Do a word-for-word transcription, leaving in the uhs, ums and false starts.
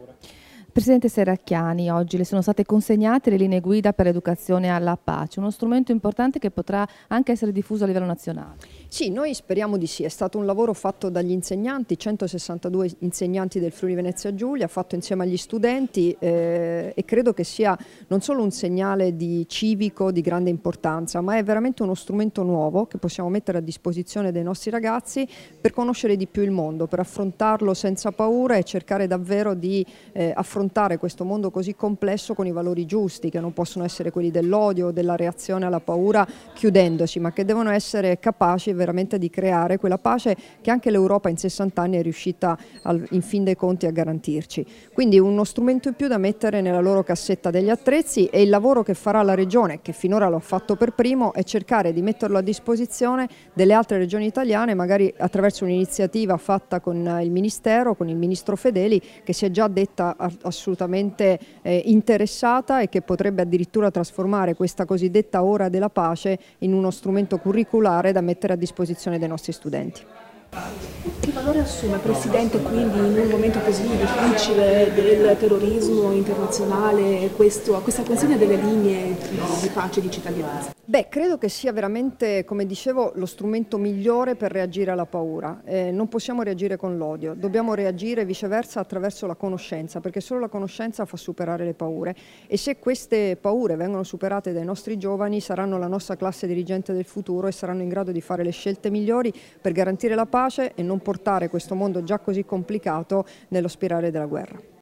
Presidente Serracchiani, oggi le sono state consegnate le linee guida per l'educazione alla pace, uno strumento importante che potrà anche essere diffuso a livello nazionale. Sì, noi speriamo di sì, è stato un lavoro fatto dagli insegnanti, centosessantadue insegnanti del Friuli Venezia Giulia, fatto insieme agli studenti eh, e credo che sia non solo un segnale di civico di grande importanza, ma è veramente uno strumento nuovo che possiamo mettere a disposizione dei nostri ragazzi per conoscere di più il mondo, per affrontarlo senza paura e cercare davvero di eh, affrontare questo mondo così complesso con i valori giusti, che non possono essere quelli dell'odio o della reazione alla paura chiudendosi, ma che devono essere capaci veramente di creare quella pace che anche l'Europa in sessanta anni è riuscita al, in fin dei conti a garantirci. Quindi uno strumento in più da mettere nella loro cassetta degli attrezzi, e il lavoro che farà la Regione, che finora l'ha fatto per primo, è cercare di metterlo a disposizione delle altre regioni italiane, magari attraverso un'iniziativa fatta con il Ministero, con il Ministro Fedeli, che si è già detta assolutamente eh, interessata e che potrebbe addirittura trasformare questa cosiddetta ora della pace in uno strumento curriculare da mettere a disposizione dei nostri studenti. Che valore assume, Presidente, quindi in un momento così difficile del terrorismo internazionale questo, questa consegna delle linee di pace e di cittadinanza? Beh, credo che sia veramente, come dicevo, lo strumento migliore per reagire alla paura. Eh, non possiamo reagire con l'odio, dobbiamo reagire viceversa attraverso la conoscenza, perché solo la conoscenza fa superare le paure, e se queste paure vengono superate dai nostri giovani saranno la nostra classe dirigente del futuro e saranno in grado di fare le scelte migliori per garantire la pace e non portare questo mondo già così complicato nello spirale della guerra.